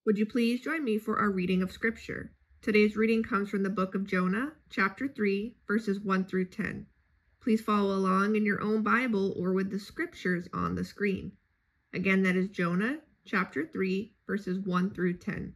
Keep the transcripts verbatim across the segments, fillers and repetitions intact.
Would you please join me for our reading of Scripture? Today's reading comes from the book of Jonah, chapter three, verses one through ten. Please follow along in your own Bible or with the scriptures on the screen. Again, that is Jonah, chapter three, verses one through ten.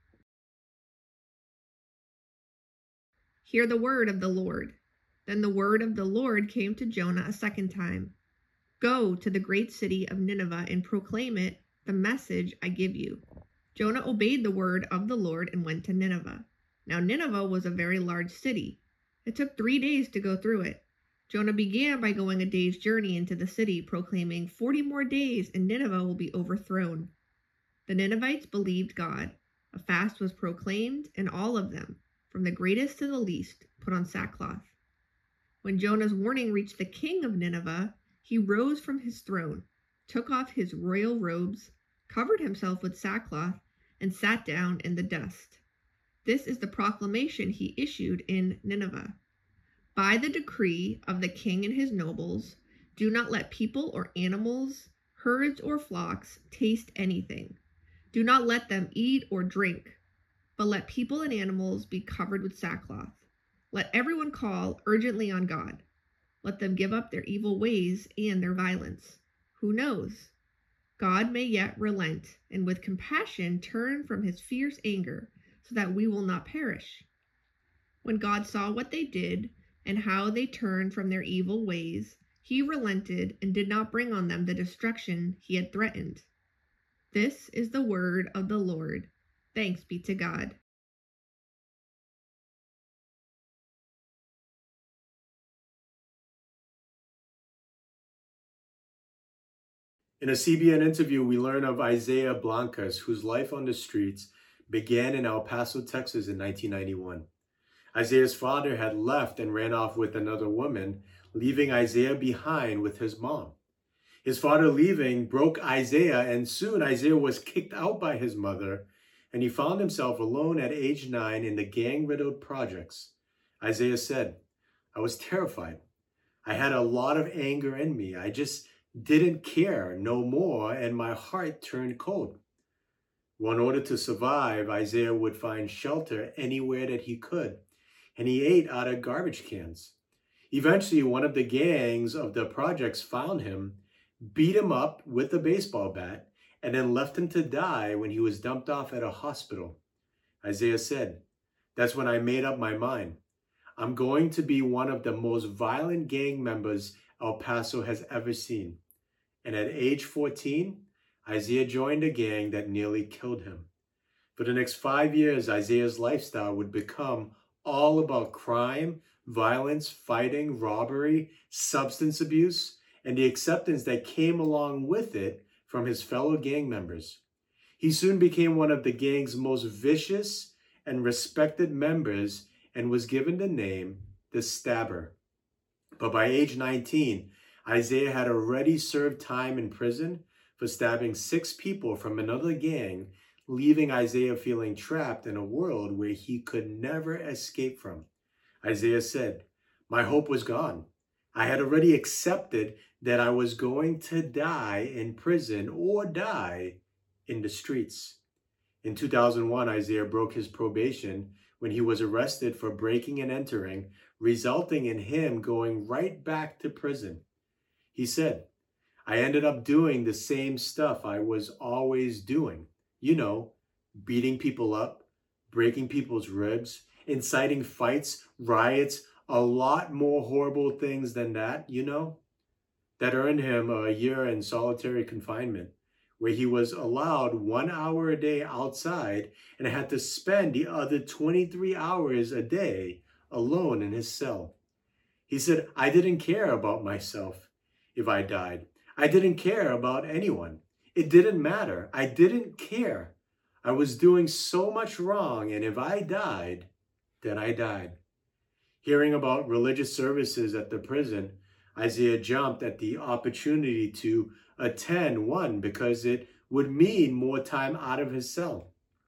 Hear the word of the Lord. Then the word of the Lord came to Jonah a second time. Go to the great city of Nineveh and proclaim it, the message I give you. Jonah obeyed the word of the Lord and went to Nineveh. Now Nineveh was a very large city. It took three days to go through it. Jonah began by going a day's journey into the city, proclaiming, forty more days and Nineveh will be overthrown. The Ninevites believed God. A fast was proclaimed, and all of them, from the greatest to the least, put on sackcloth. When Jonah's warning reached the king of Nineveh, he rose from his throne, took off his royal robes, covered himself with sackcloth, and sat down in the dust. This is the proclamation he issued in Nineveh. By the decree of the king and his nobles, do not let people or animals, herds or flocks taste anything. Do not let them eat or drink, but let people and animals be covered with sackcloth. Let everyone call urgently on God. Let them give up their evil ways and their violence. Who knows? God may yet relent and with compassion turn from his fierce anger so that we will not perish. When God saw what they did and how they turned from their evil ways, he relented and did not bring on them the destruction he had threatened. This is the word of the Lord. Thanks be to God. In a C B N interview, we learn of Isaiah Blancas, whose life on the streets began in El Paso, Texas in nineteen ninety-one. Isaiah's father had left and ran off with another woman, leaving Isaiah behind with his mom. His father leaving broke Isaiah, and soon Isaiah was kicked out by his mother, and he found himself alone at age nine in the gang-riddled projects. Isaiah said, I was terrified. I had a lot of anger in me. I just didn't care no more, and my heart turned cold. Well, in order to survive, Isaiah would find shelter anywhere that he could, and he ate out of garbage cans. Eventually, one of the gangs of the projects found him, beat him up with a baseball bat, and then left him to die when he was dumped off at a hospital. Isaiah said, that's when I made up my mind. I'm going to be one of the most violent gang members El Paso has ever seen. And at age fourteen, Isaiah joined a gang that nearly killed him. For the next five years, Isaiah's lifestyle would become all about crime, violence, fighting, robbery, substance abuse, and the acceptance that came along with it from his fellow gang members. He soon became one of the gang's most vicious and respected members and was given the name the Stabber. But by age nineteen, Isaiah had already served time in prison for stabbing six people from another gang, leaving Isaiah feeling trapped in a world where he could never escape from. Isaiah said, my hope was gone. I had already accepted that I was going to die in prison or die in the streets. In two thousand one, Isaiah broke his probation when he was arrested for breaking and entering, resulting in him going right back to prison. He said, I ended up doing the same stuff I was always doing. You know, beating people up, breaking people's ribs, inciting fights, riots, a lot more horrible things than that, you know? That earned him a year in solitary confinement, where he was allowed one hour a day outside and had to spend the other twenty-three hours a day alone in his cell. He said, I didn't care about myself if I died. I didn't care about anyone. It didn't matter. I didn't care. I was doing so much wrong, and if I died, then I died. Hearing about religious services at the prison, Isaiah jumped at the opportunity to attend one because it would mean more time out of his cell.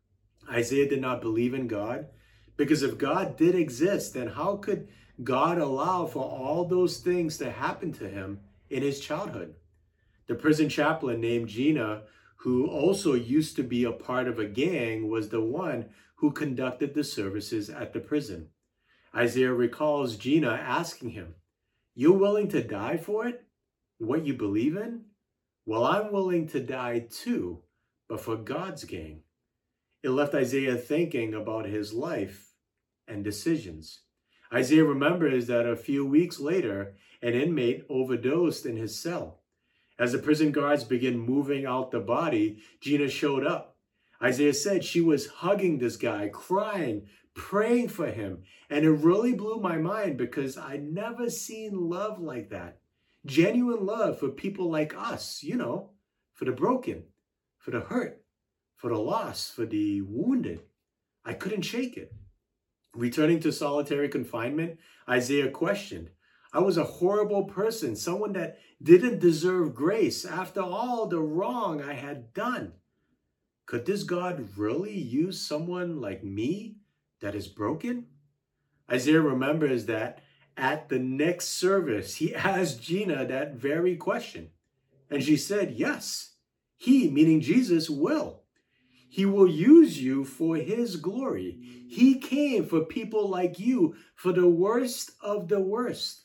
Isaiah did not believe in God because if God did exist, then how could God allow for all those things to happen to him in his childhood? The prison chaplain named Gina, who also used to be a part of a gang, was the one who conducted the services at the prison. Isaiah recalls Gina asking him, "You're willing to die for it? What you believe in? Well, I'm willing to die too, but for God's gang." It left Isaiah thinking about his life and decisions. Isaiah remembers that a few weeks later, an inmate overdosed in his cell. As the prison guards began moving out the body, Gina showed up. Isaiah said she was hugging this guy, crying, praying for him. And it really blew my mind because I'd never seen love like that. Genuine love for people like us, you know, for the broken, for the hurt, for the lost, for the wounded. I couldn't shake it. Returning to solitary confinement, Isaiah questioned, "I was a horrible person, someone that didn't deserve grace after all the wrong I had done. Could this God really use someone like me that is broken?" Isaiah remembers that at the next service, he asked Gina that very question. And she said, yes, he, meaning Jesus, will. He will use you for his glory. He came for people like you, for the worst of the worst.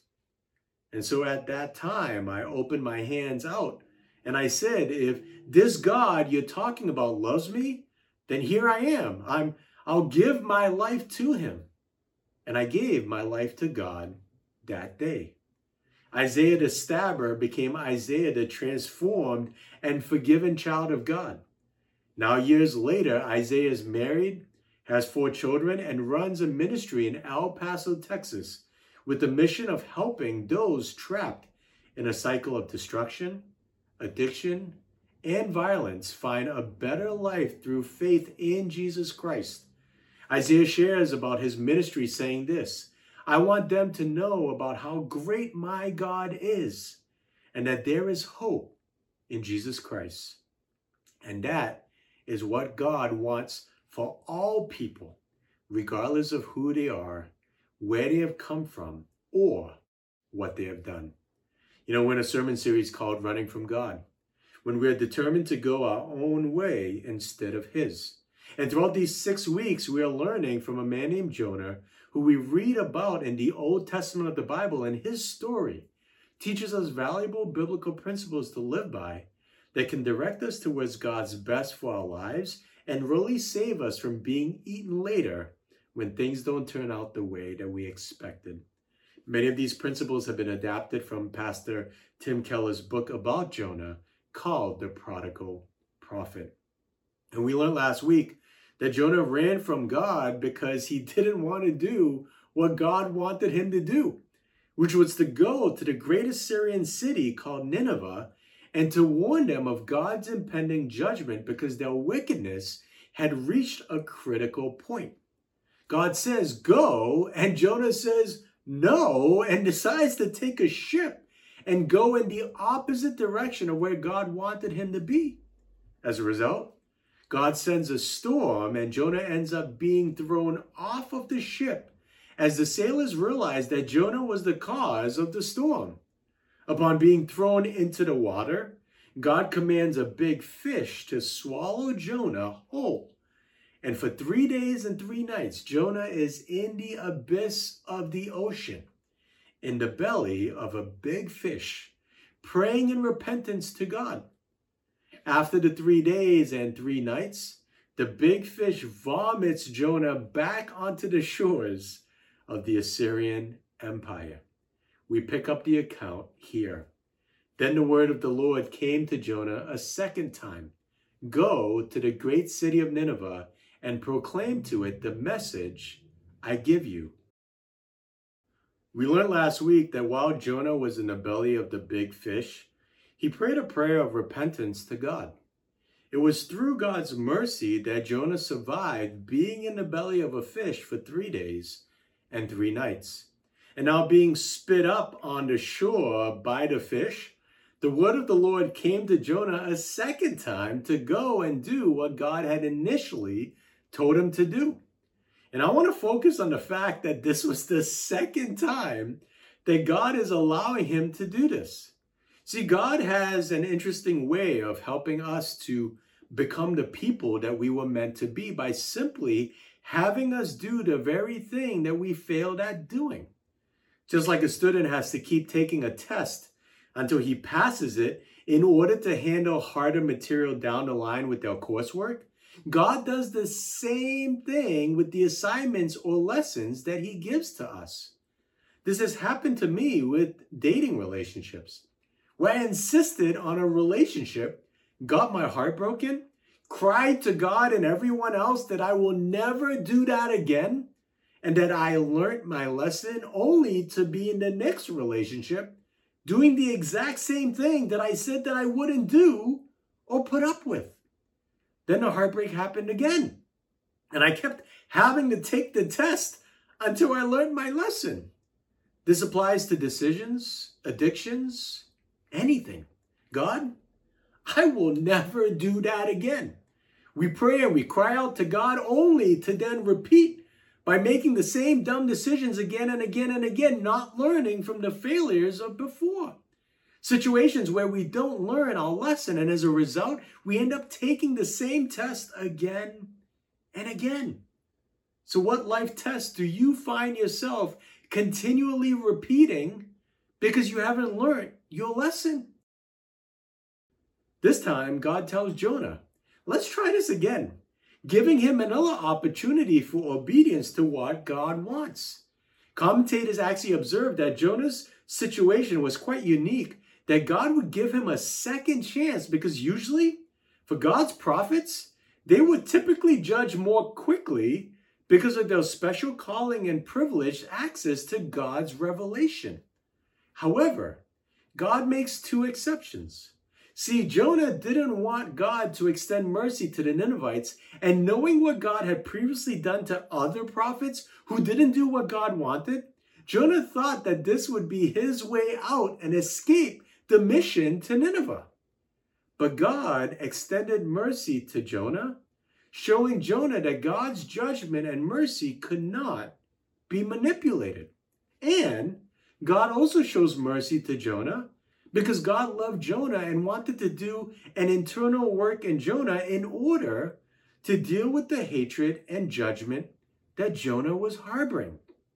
And so at that time, I opened my hands out and I said, if this God you're talking about loves me, then here I am. I'm, I'll give my life to him. And I gave my life to God that day. Isaiah the stabber became Isaiah the transformed and forgiven child of God. Now, years later, Isaiah is married, has four children, and runs a ministry in El Paso, Texas, with the mission of helping those trapped in a cycle of destruction, addiction, and violence find a better life through faith in Jesus Christ. Isaiah shares about his ministry saying this, "I want them to know about how great my God is, and that there is hope in Jesus Christ." And that is what God wants for all people, regardless of who they are, where they have come from, or what they have done. You know, we're in a sermon series called Running from God, when we're determined to go our own way instead of his. And throughout these six weeks, we are learning from a man named Jonah, who we read about in the Old Testament of the Bible, and his story teaches us valuable biblical principles to live by that can direct us towards God's best for our lives and really save us from being eaten later when things don't turn out the way that we expected. Many of these principles have been adapted from Pastor Tim Keller's book about Jonah called The Prodigal Prophet. And we learned last week that Jonah ran from God because he didn't want to do what God wanted him to do, which was to go to the great Assyrian city called Nineveh and to warn them of God's impending judgment because their wickedness had reached a critical point. God says, go, and Jonah says, no, and decides to take a ship and go in the opposite direction of where God wanted him to be. As a result, God sends a storm, and Jonah ends up being thrown off of the ship as the sailors realize that Jonah was the cause of the storm. Upon being thrown into the water, God commands a big fish to swallow Jonah whole. And for three days and three nights, Jonah is in the abyss of the ocean, in the belly of a big fish, praying in repentance to God. After the three days and three nights, the big fish vomits Jonah back onto the shores of the Assyrian Empire. We pick up the account here. Then the word of the Lord came to Jonah a second time. Go to the great city of Nineveh and proclaim to it the message I give you. We learned last week that while Jonah was in the belly of the big fish, he prayed a prayer of repentance to God. It was through God's mercy that Jonah survived being in the belly of a fish for three days and three nights. And now being spit up on the shore by the fish, the word of the Lord came to Jonah a second time to go and do what God had initially told him to do. And I want to focus on the fact that this was the second time that God is allowing him to do this. See, God has an interesting way of helping us to become the people that we were meant to be by simply having us do the very thing that we failed at doing. Just like a student has to keep taking a test until he passes it in order to handle harder material down the line with their coursework, God does the same thing with the assignments or lessons that he gives to us. This has happened to me with dating relationships, where I insisted on a relationship, got my heart broken, cried to God and everyone else that I will never do that again, and that I learned my lesson only to be in the next relationship doing the exact same thing that I said that I wouldn't do or put up with. Then the heartbreak happened again, and I kept having to take the test until I learned my lesson. This applies to decisions, addictions, anything. God, I will never do that again. We pray and we cry out to God only to then repeat by making the same dumb decisions again and again and again, not learning from the failures of before. Situations where we don't learn our lesson, and as a result, we end up taking the same test again and again. So what life test do you find yourself continually repeating because you haven't learned your lesson? This time, God tells Jonah, let's try this again, giving him another opportunity for obedience to what God wants. Commentators actually observed that Jonah's situation was quite unique, that God would give him a second chance because usually, for God's prophets, they would typically judge more quickly because of their special calling and privileged access to God's revelation. However, God makes two exceptions. See, Jonah didn't want God to extend mercy to the Ninevites, and knowing what God had previously done to other prophets who didn't do what God wanted, Jonah thought that this would be his way out and escape the mission to Nineveh. But God extended mercy to Jonah, showing Jonah that God's judgment and mercy could not be manipulated. And God also shows mercy to Jonah because God loved Jonah and wanted to do an internal work in Jonah in order to deal with the hatred and judgment that Jonah was harboring.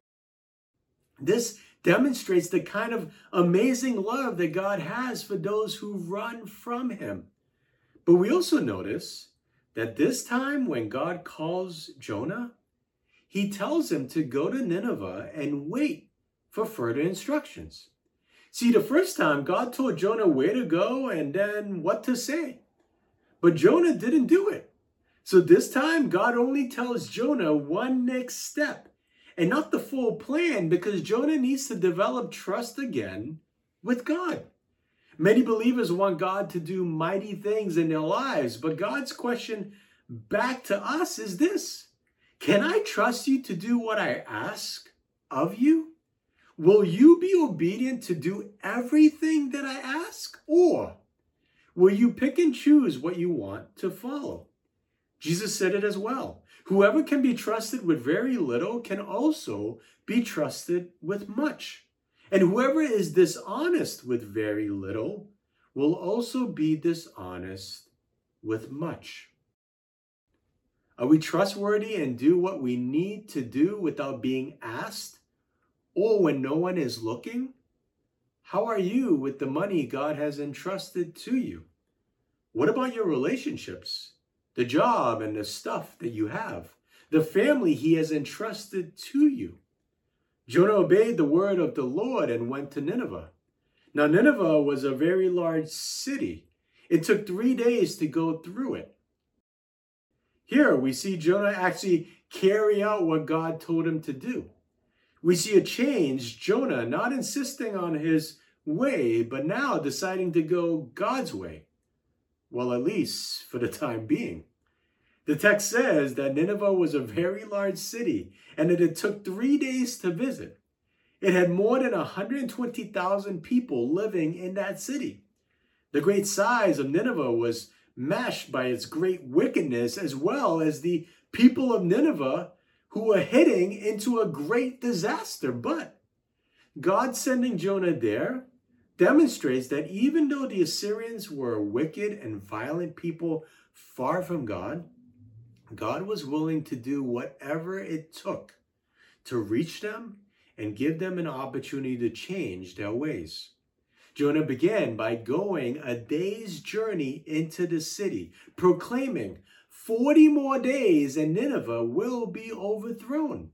This demonstrates the kind of amazing love that God has for those who run from him. But we also notice that this time when God calls Jonah, he tells him to go to Nineveh and wait for further instructions. See, the first time, God told Jonah where to go and then what to say. But Jonah didn't do it. So this time, God only tells Jonah one next step and not the full plan because Jonah needs to develop trust again with God. Many believers want God to do mighty things in their lives, but God's question back to us is this: can I trust you to do what I ask of you? Will you be obedient to do everything that I ask? Or will you pick and choose what you want to follow? Jesus said it as well. Whoever can be trusted with very little can also be trusted with much. And whoever is dishonest with very little will also be dishonest with much. Are we trustworthy and do what we need to do without being asked? Or when no one is looking? How are you with the money God has entrusted to you? What about your relationships, the job and the stuff that you have, the family he has entrusted to you? Jonah obeyed the word of the Lord and went to Nineveh. Now, Nineveh was a very large city. It took three days to go through it. Here we see Jonah actually carry out what God told him to do. We see a change, Jonah not insisting on his way, but now deciding to go God's way. Well, at least for the time being. The text says that Nineveh was a very large city and that it took three days to visit. It had more than one hundred twenty thousand people living in that city. The great size of Nineveh was matched by its great wickedness, as well as the people of Nineveh who were heading into a great disaster. But God sending Jonah there demonstrates that even though the Assyrians were wicked and violent people far from God, God was willing to do whatever it took to reach them and give them an opportunity to change their ways. Jonah began by going a day's journey into the city, proclaiming, forty more days and Nineveh will be overthrown.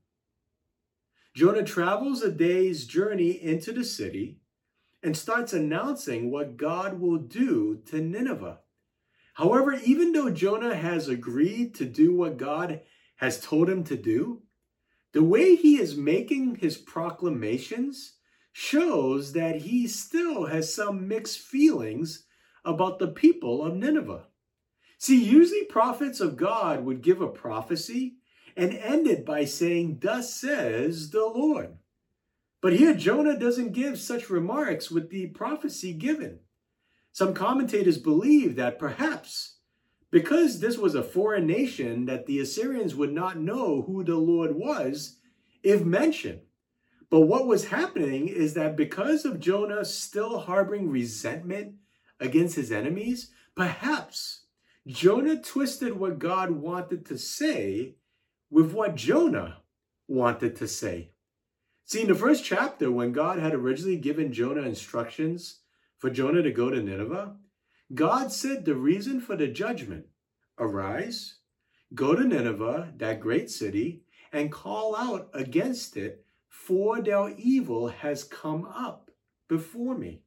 Jonah travels a day's journey into the city and starts announcing what God will do to Nineveh. However, even though Jonah has agreed to do what God has told him to do, the way he is making his proclamations shows that he still has some mixed feelings about the people of Nineveh. See, usually prophets of God would give a prophecy and end it by saying, "Thus says the Lord." But here Jonah doesn't give such remarks with the prophecy given. Some commentators believe that perhaps because this was a foreign nation, that the Assyrians would not know who the Lord was if mentioned. But what was happening is that because of Jonah still harboring resentment against his enemies, perhaps Jonah twisted what God wanted to say with what Jonah wanted to say. See, in the first chapter, when God had originally given Jonah instructions for Jonah to go to Nineveh, God said the reason for the judgment: arise, go to Nineveh, that great city, and call out against it, for their evil has come up before me.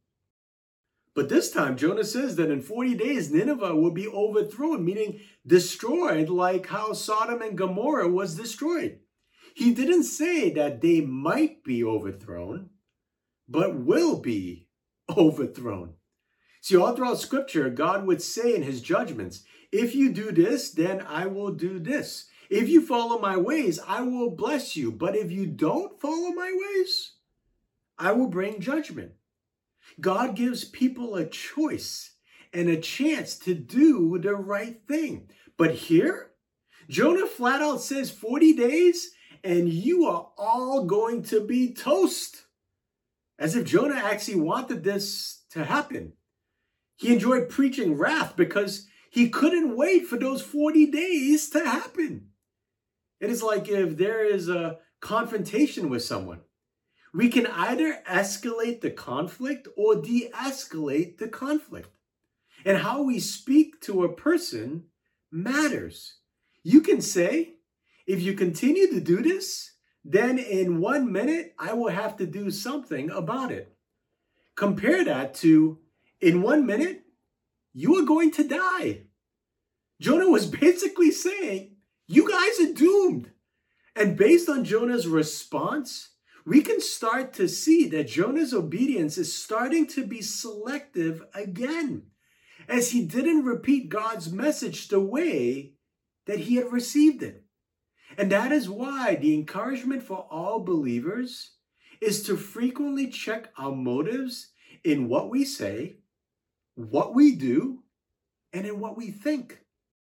But this time, Jonah says that in forty days, Nineveh will be overthrown, meaning destroyed like how Sodom and Gomorrah was destroyed. He didn't say that they might be overthrown, but will be overthrown. See, all throughout Scripture, God would say in his judgments, if you do this, then I will do this. If you follow my ways, I will bless you. But if you don't follow my ways, I will bring judgment. God gives people a choice and a chance to do the right thing. But here, Jonah flat out says forty days and you are all going to be toast. As if Jonah actually wanted this to happen. He enjoyed preaching wrath because he couldn't wait for those forty days to happen. It is like if there is a confrontation with someone. We can either escalate the conflict or de-escalate the conflict. And how we speak to a person matters. You can say, if you continue to do this, then in one minute, I will have to do something about it. Compare that to, in one minute, you are going to die. Jonah was basically saying, you guys are doomed. And based on Jonah's response, we can start to see that Jonah's obedience is starting to be selective again, as he didn't repeat God's message the way that he had received it. And that is why the encouragement for all believers is to frequently check our motives in what we say, what we do, and in what we think.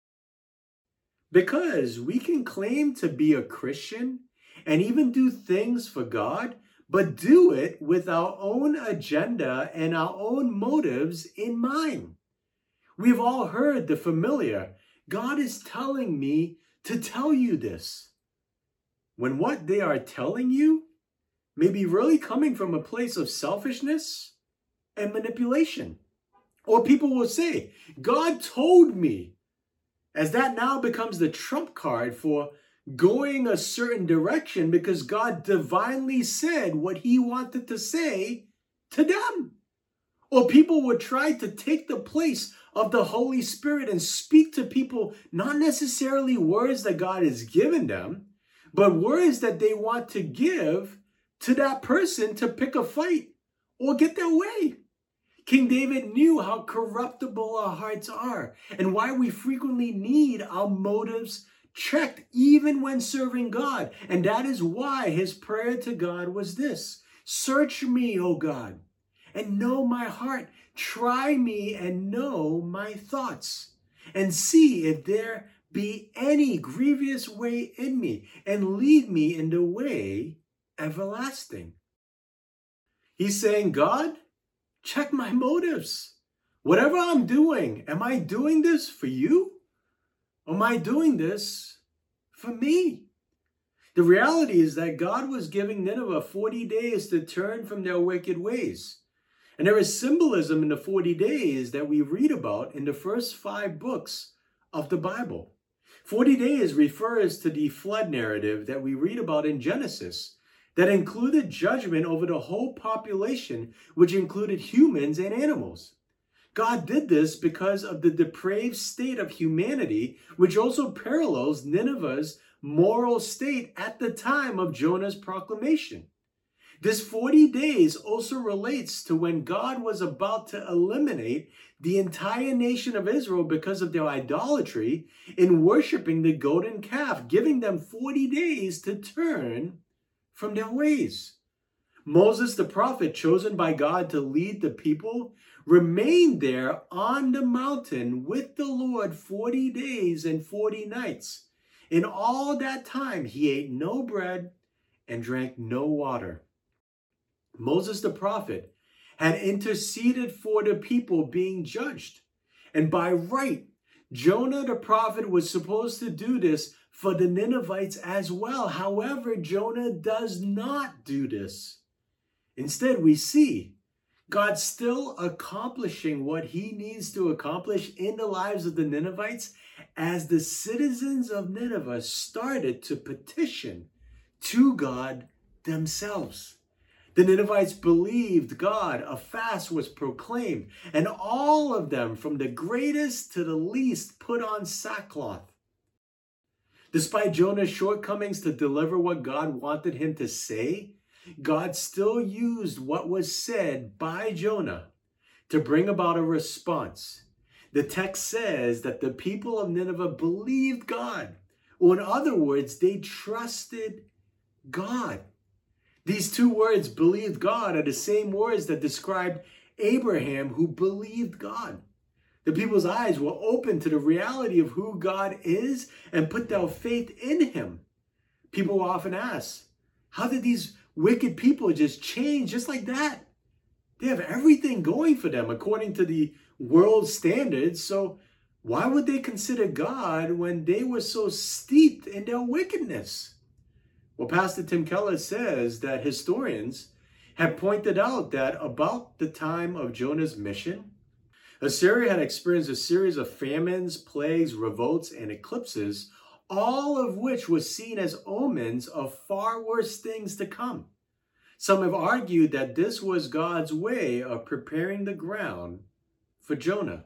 Because we can claim to be a Christian and even do things for God, but do it with our own agenda and our own motives in mind. We've all heard the familiar, God is telling me to tell you this, when what they are telling you may be really coming from a place of selfishness and manipulation. Or people will say, God told me, as that now becomes the trump card for going a certain direction because God divinely said what he wanted to say to them. Or people would try to take the place of the Holy Spirit and speak to people, not necessarily words that God has given them, but words that they want to give to that person to pick a fight or get their way. King David knew how corruptible our hearts are and why we frequently need our motives checked even when serving God. And that is why his prayer to God was this: search me, O God, and know my heart. Try me and know my thoughts, and see if there be any grievous way in me, and lead me in the way everlasting. He's saying, God, check my motives. Whatever I'm doing, am I doing this for you? Or am I doing this for me? The reality is that God was giving Nineveh forty days to turn from their wicked ways. And there is symbolism in the forty days that we read about in the first five books of the Bible. forty days refers to the flood narrative that we read about in Genesis that included judgment over the whole population, which included humans and animals. God did this because of the depraved state of humanity, which also parallels Nineveh's moral state at the time of Jonah's proclamation. This forty days also relates to when God was about to eliminate the entire nation of Israel because of their idolatry in worshiping the golden calf, giving them forty days to turn from their ways. Moses, the prophet chosen by God to lead the people, remained there on the mountain with the Lord forty days and forty nights. In all that time, he ate no bread and drank no water. Moses, the prophet, had interceded for the people being judged. And by right, Jonah, the prophet, was supposed to do this for the Ninevites as well. However, Jonah does not do this. Instead, we see God still accomplishing what he needs to accomplish in the lives of the Ninevites as the citizens of Nineveh started to petition to God themselves. The Ninevites believed God, a fast was proclaimed, and all of them, from the greatest to the least, put on sackcloth. Despite Jonah's shortcomings to deliver what God wanted him to say, God still used what was said by Jonah to bring about a response. The text says that the people of Nineveh believed God, or in other words, they trusted God. These two words, believed God, are the same words that described Abraham, who believed God. The people's eyes were open to the reality of who God is and put their faith in him. People often ask, how did these wicked people just change just like that? They have everything going for them according to the world's standards, so why would they consider God when they were so steeped in their wickedness? Well, Pastor Tim Keller says that historians have pointed out that about the time of Jonah's mission, Assyria had experienced a series of famines, plagues, revolts, and eclipses, all of which was seen as omens of far worse things to come. Some have argued that this was God's way of preparing the ground for Jonah.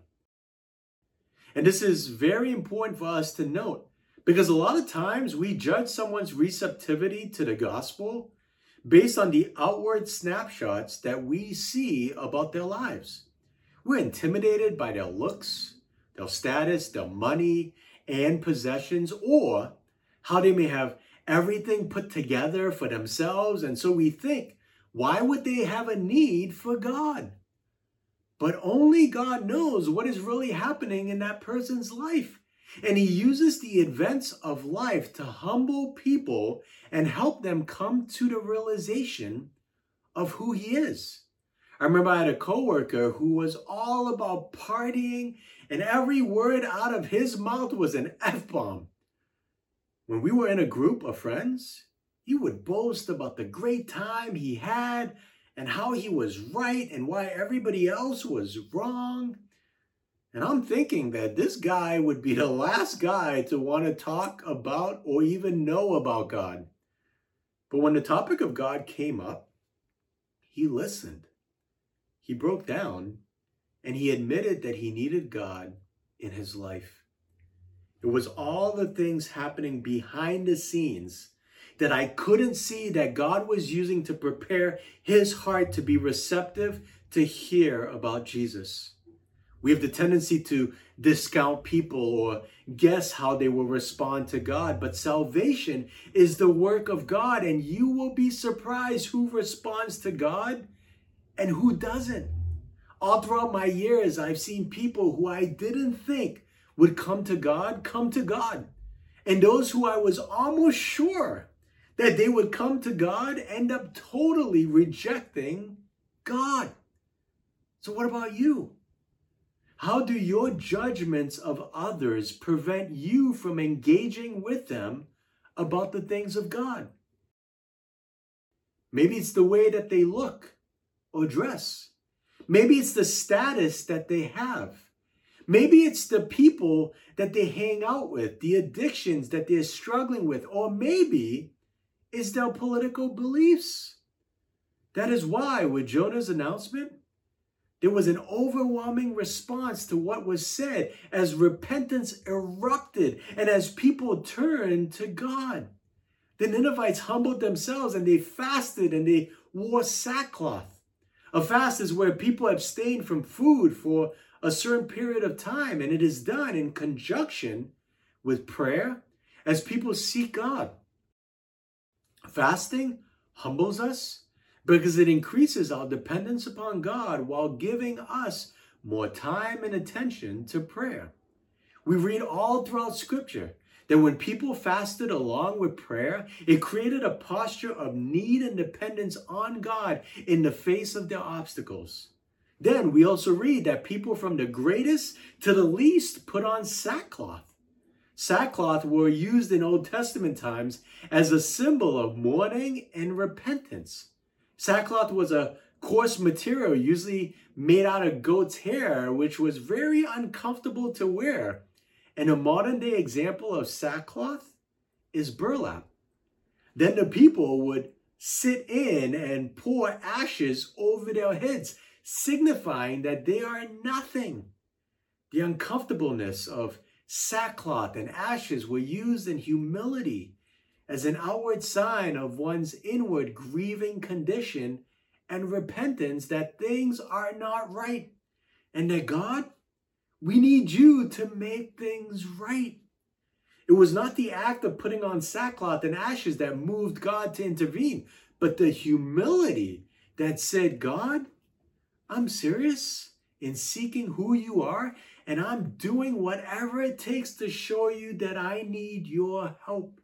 And this is very important for us to note, because a lot of times we judge someone's receptivity to the gospel based on the outward snapshots that we see about their lives. We're intimidated by their looks, their status, their money, and possessions, or how they may have everything put together for themselves. And so we think, why would they have a need for God? But only God knows what is really happening in that person's life. And he uses the events of life to humble people and help them come to the realization of who he is. I remember I had a coworker who was all about partying, and every word out of his mouth was an F-bomb. When we were in a group of friends, he would boast about the great time he had and how he was right and why everybody else was wrong. And I'm thinking that this guy would be the last guy to want to talk about or even know about God. But when the topic of God came up, he listened. He broke down and he admitted that he needed God in his life. It was all the things happening behind the scenes that I couldn't see that God was using to prepare his heart to be receptive to hear about Jesus. We have the tendency to discount people or guess how they will respond to God, but salvation is the work of God, and you will be surprised who responds to God and who doesn't. All throughout my years, I've seen people who I didn't think would come to God, come to God. And those who I was almost sure that they would come to God end up totally rejecting God. So what about you? How do your judgments of others prevent you from engaging with them about the things of God? Maybe it's the way that they look or dress. Maybe it's the status that they have. Maybe it's the people that they hang out with, the addictions that they're struggling with, or maybe it's their political beliefs. That is why, with Jonah's announcement, there was an overwhelming response to what was said as repentance erupted and as people turned to God. The Ninevites humbled themselves and they fasted and they wore sackcloth. A fast is where people abstain from food for a certain period of time, and it is done in conjunction with prayer as people seek God. Fasting humbles us because it increases our dependence upon God while giving us more time and attention to prayer. We read all throughout Scripture that when people fasted along with prayer, it created a posture of need and dependence on God in the face of their obstacles. Then we also read that people from the greatest to the least put on sackcloth. Sackcloth were used in Old Testament times as a symbol of mourning and repentance. Sackcloth was a coarse material usually made out of goat's hair, which was very uncomfortable to wear. And a modern day example of sackcloth is burlap. Then the people would sit in and pour ashes over their heads, signifying that they are nothing. The uncomfortableness of sackcloth and ashes were used in humility as an outward sign of one's inward grieving condition and repentance that things are not right and that God, we need you to make things right. It was not the act of putting on sackcloth and ashes that moved God to intervene, but the humility that said, God, I'm serious in seeking who you are, and I'm doing whatever it takes to show you that I need your help.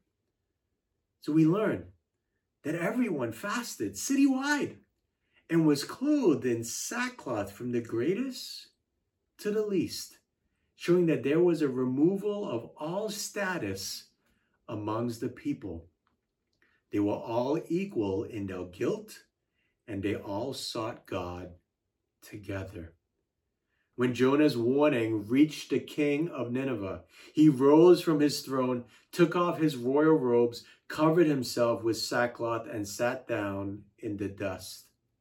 So we learn that everyone fasted citywide and was clothed in sackcloth from the greatest to the least, showing that there was a removal of all status amongst the people. They were all equal in their guilt, and they all sought God together. When Jonah's warning reached the king of Nineveh, he rose from his throne, took off his royal robes, covered himself with sackcloth, and sat down in the dust.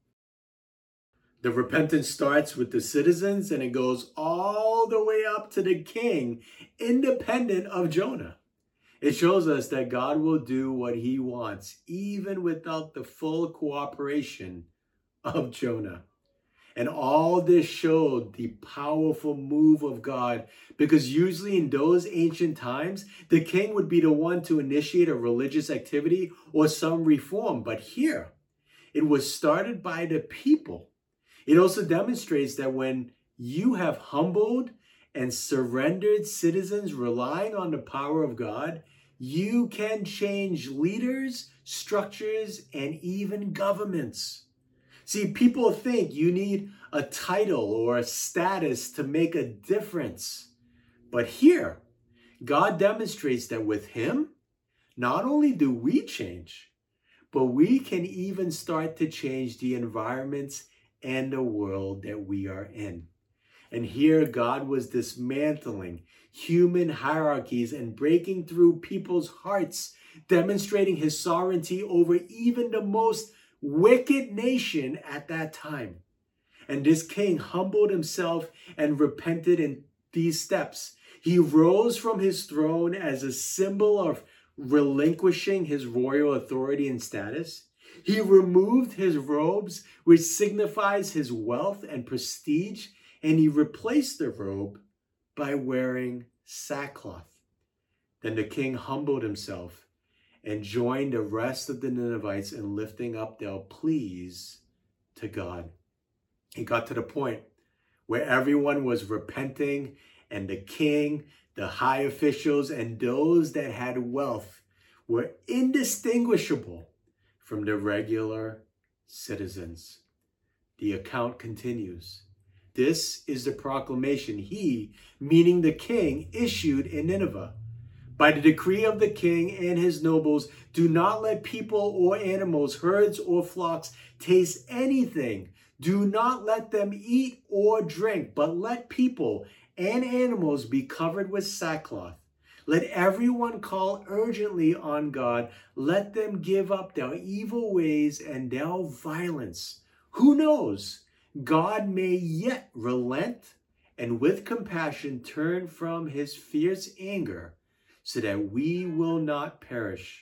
The repentance starts with the citizens and it goes all the way up to the king, independent of Jonah. It shows us that God will do what he wants, even without the full cooperation of Jonah. And all this showed the powerful move of God, because usually in those ancient times, the king would be the one to initiate a religious activity or some reform. But here, it was started by the people. It also demonstrates that when you have humbled and surrendered citizens relying on the power of God, you can change leaders, structures, and even governments. See, people think you need a title or a status to make a difference. But here, God demonstrates that with him, not only do we change, but we can even start to change the environments and the world that we are in. And here, God was dismantling human hierarchies and breaking through people's hearts, demonstrating his sovereignty over even the most wicked nation at that time. And this king humbled himself and repented in these steps. He rose from his throne as a symbol of relinquishing his royal authority and status. He removed his robes, which signifies his wealth and prestige, and he replaced the robe by wearing sackcloth. Then the king humbled himself and joined the rest of the Ninevites in lifting up their pleas to God. It got to the point where everyone was repenting, and the king, the high officials, and those that had wealth were indistinguishable from the regular citizens. The account continues. This is the proclamation he, meaning the king, issued in Nineveh. By the decree of the king and his nobles, do not let people or animals, herds or flocks taste anything. Do not let them eat or drink, but let people and animals be covered with sackcloth. Let everyone call urgently on God. Let them give up their evil ways and their violence. Who knows? God may yet relent and with compassion turn from his fierce anger so that we will not perish.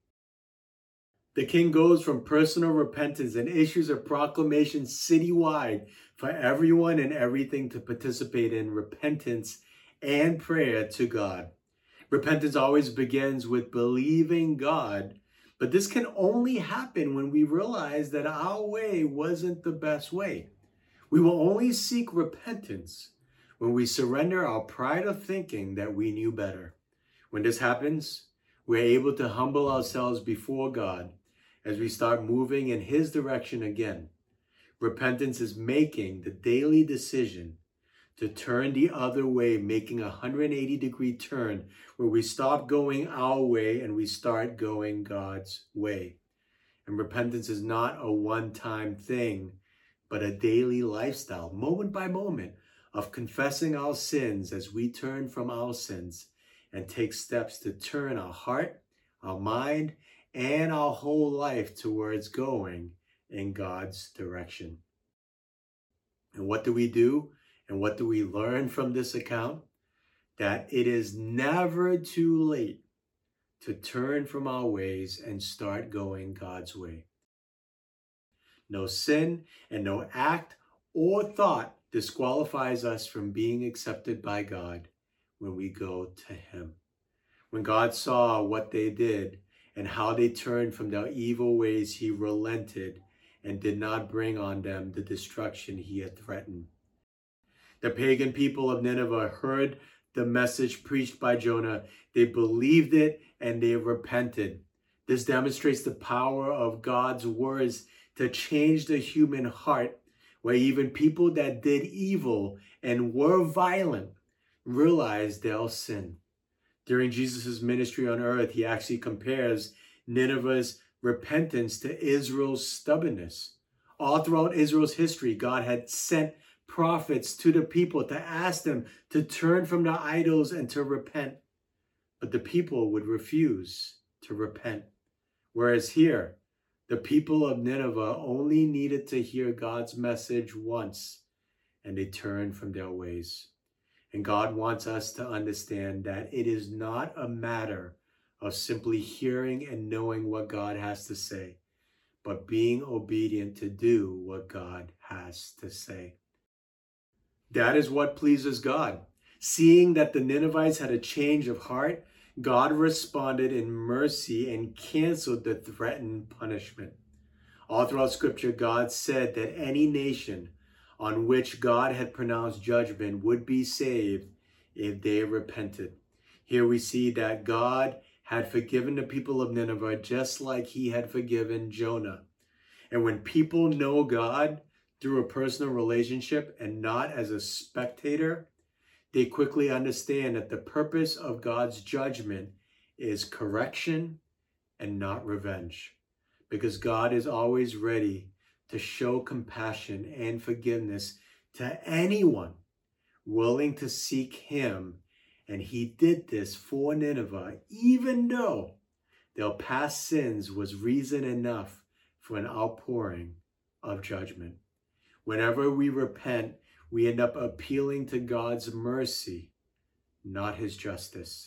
The king goes from personal repentance and issues a proclamation citywide for everyone and everything to participate in repentance and prayer to God. Repentance always begins with believing God, but this can only happen when we realize that our way wasn't the best way. We will only seek repentance when we surrender our pride of thinking that we knew better. When this happens, we're able to humble ourselves before God as we start moving in his direction again. Repentance is making the daily decision to turn the other way, making a one hundred eighty degree turn where we stop going our way and we start going God's way. And repentance is not a one-time thing, but a daily lifestyle, moment by moment, of confessing our sins as we turn from our sins and take steps to turn our heart, our mind, and our whole life towards going in God's direction. And what do we do? And what do we learn from this account? That it is never too late to turn from our ways and start going God's way. No sin and no act or thought disqualifies us from being accepted by God when we go to him. When God saw what they did and how they turned from their evil ways, he relented and did not bring on them the destruction he had threatened. The pagan people of Nineveh heard the message preached by Jonah. They believed it and they repented. This demonstrates the power of God's words to change the human heart, where even people that did evil and were violent realized their sin. During Jesus' ministry on earth, he actually compares Nineveh's repentance to Israel's stubbornness. All throughout Israel's history, God had sent prophets to the people to ask them to turn from their idols and to repent. But the people would refuse to repent. Whereas here, the people of Nineveh only needed to hear God's message once, and they turned from their ways. And God wants us to understand that it is not a matter of simply hearing and knowing what God has to say, but being obedient to do what God has to say. That is what pleases God. Seeing that the Ninevites had a change of heart, God responded in mercy and canceled the threatened punishment. All throughout Scripture, God said that any nation on which God had pronounced judgment would be saved if they repented. Here we see that God had forgiven the people of Nineveh just like he had forgiven Jonah. And when people know God through a personal relationship and not as a spectator, they quickly understand that the purpose of God's judgment is correction and not revenge, because God is always ready to show compassion and forgiveness to anyone willing to seek him. And he did this for Nineveh, even though their past sins was reason enough for an outpouring of judgment. Whenever we repent, we end up appealing to God's mercy, not his justice.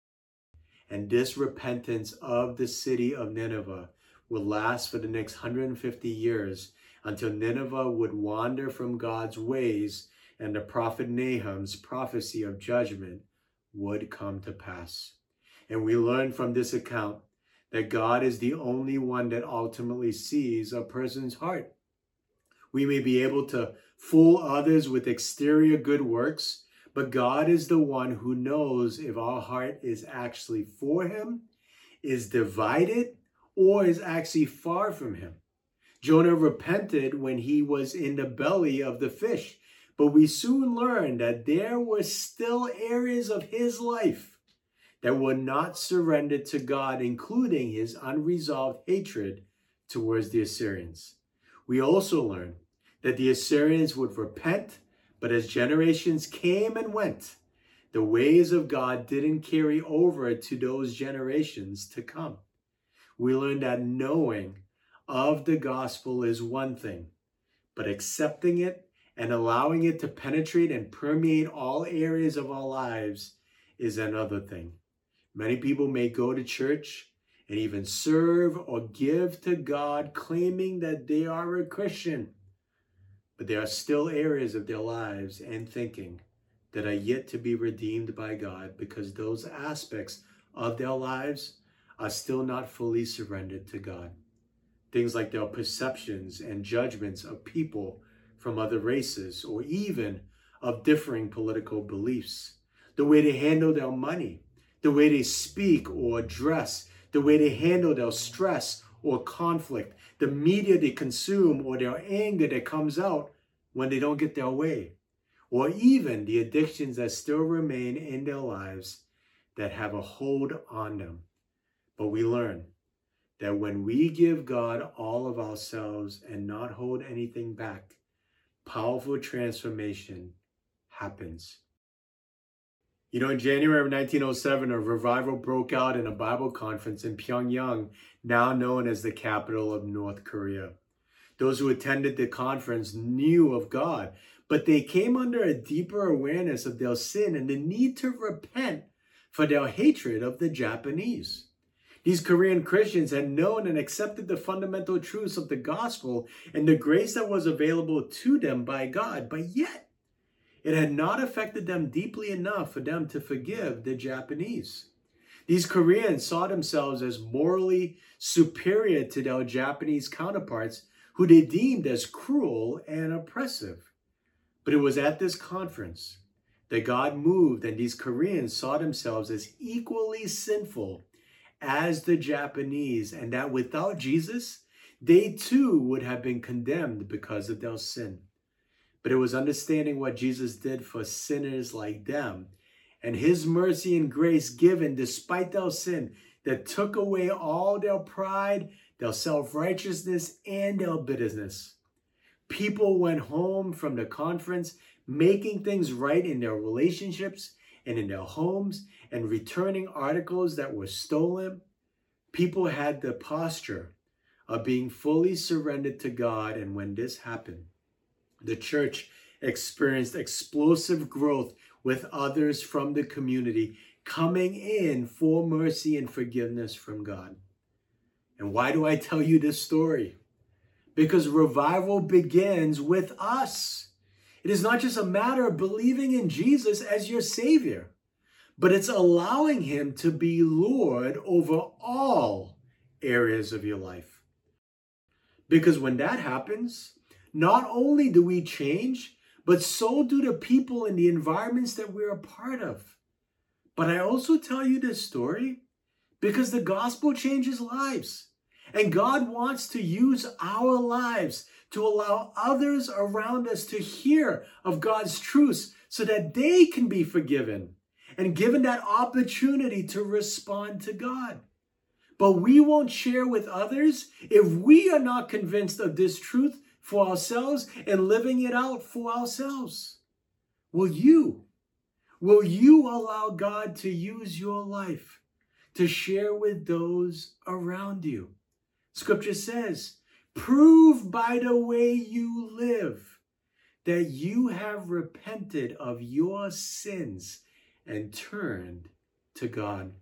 And this repentance of the city of Nineveh will last for the next one hundred fifty years until Nineveh would wander from God's ways and the prophet Nahum's prophecy of judgment would come to pass. And we learn from this account that God is the only one that ultimately sees a person's heart. We may be able to fool others with exterior good works, but God is the one who knows if our heart is actually for him, is divided, or is actually far from him. Jonah repented when he was in the belly of the fish, But we soon learned that there were still areas of his life that were not surrendered to God, including his unresolved hatred towards the Assyrians. We also learned that the Assyrians would repent, but as generations came and went, the ways of God didn't carry over to those generations to come. We learned that knowing of the gospel is one thing, but accepting it and allowing it to penetrate and permeate all areas of our lives is another thing. Many people may go to church and even serve or give to God, claiming that they are a Christian, but there are still areas of their lives and thinking that are yet to be redeemed by God, because those aspects of their lives are still not fully surrendered to God. Things like their perceptions and judgments of people from other races, or even of differing political beliefs, the way they handle their money, the way they speak or dress, the way they handle their stress or conflict, the media they consume, or their anger that comes out when they don't get their way, or even the addictions that still remain in their lives that have a hold on them. But we learn that when we give God all of ourselves and not hold anything back, powerful transformation happens. You know, in January of nineteen oh seven, a revival broke out in a Bible conference in Pyongyang, now known as the capital of North Korea. Those who attended the conference knew of God, but they came under a deeper awareness of their sin and the need to repent for their hatred of the Japanese. These Korean Christians had known and accepted the fundamental truths of the gospel and the grace that was available to them by God, but yet it had not affected them deeply enough for them to forgive the Japanese. These Koreans saw themselves as morally superior to their Japanese counterparts, who they deemed as cruel and oppressive. But it was at this conference that God moved, and these Koreans saw themselves as equally sinful as the Japanese, and that without Jesus, they too would have been condemned because of their sin. But it was understanding what Jesus did for sinners like them, and his mercy and grace given despite their sin, that took away all their pride, their self-righteousness, and their bitterness. People went home from the conference making things right in their relationships and in their homes, and returning articles that were stolen. People had the posture of being fully surrendered to God, and when this happened, the church experienced explosive growth with others from the community coming in for mercy and forgiveness from God. And why do I tell you this story? Because revival begins with us. It is not just a matter of believing in Jesus as your Savior, but it's allowing him to be Lord over all areas of your life. Because when that happens, not only do we change, but so do the people in the environments that we're a part of. But I also tell you this story because the gospel changes lives. And God wants to use our lives to allow others around us to hear of God's truths so that they can be forgiven and given that opportunity to respond to God. But we won't share with others if we are not convinced of this truth for ourselves and living it out for ourselves. Will you? Will you allow God to use your life to share with those around you? Scripture says, prove by the way you live that you have repented of your sins and turned to God.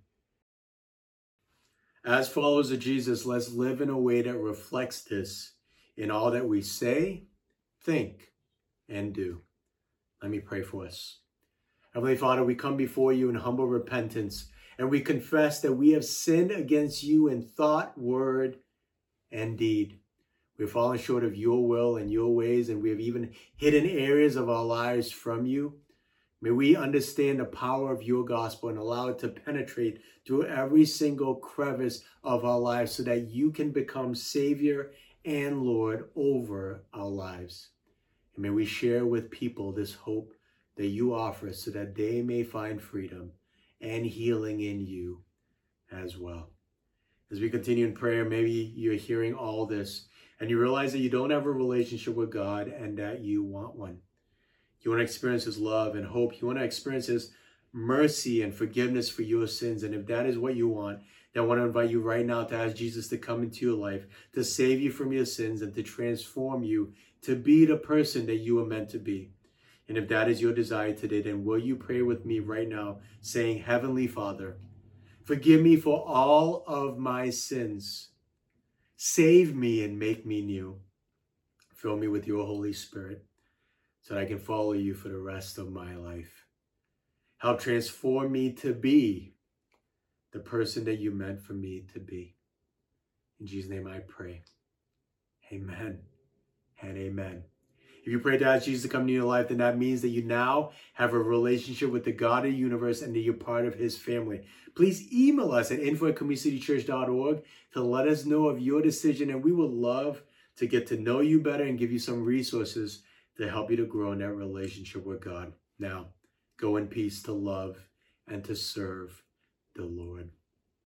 As followers of Jesus, let's live in a way that reflects this in all that we say, think, and do. Let me pray for us. Heavenly Father, we come before you in humble repentance, and we confess that we have sinned against you in thought, word, and deed. We've fallen short of your will and your ways, and we have even hidden areas of our lives from you. May we understand the power of your gospel and allow it to penetrate through every single crevice of our lives so that you can become Savior and Lord over our lives. And may we share with people this hope that you offer so that they may find freedom and healing in you as well. As we continue in prayer, maybe you're hearing all this and you realize that you don't have a relationship with God and that you want one. You want to experience his love and hope. You want to experience his mercy and forgiveness for your sins. And if that is what you want, then I want to invite you right now to ask Jesus to come into your life, to save you from your sins and to transform you to be the person that you were meant to be. And if that is your desire today, then will you pray with me right now saying, Heavenly Father, forgive me for all of my sins. Save me and make me new. Fill me with your Holy Spirit so that I can follow you for the rest of my life. Help transform me to be the person that you meant for me to be. In Jesus' name I pray. Amen and amen. If you pray to ask Jesus to come into your life, then that means that you now have a relationship with the God of the universe and that you're part of his family. Please email us at info at community city church dot org to let us know of your decision, and we would love to get to know you better and give you some resources to help you to grow in that relationship with God. Now, go in peace to love and to serve the Lord.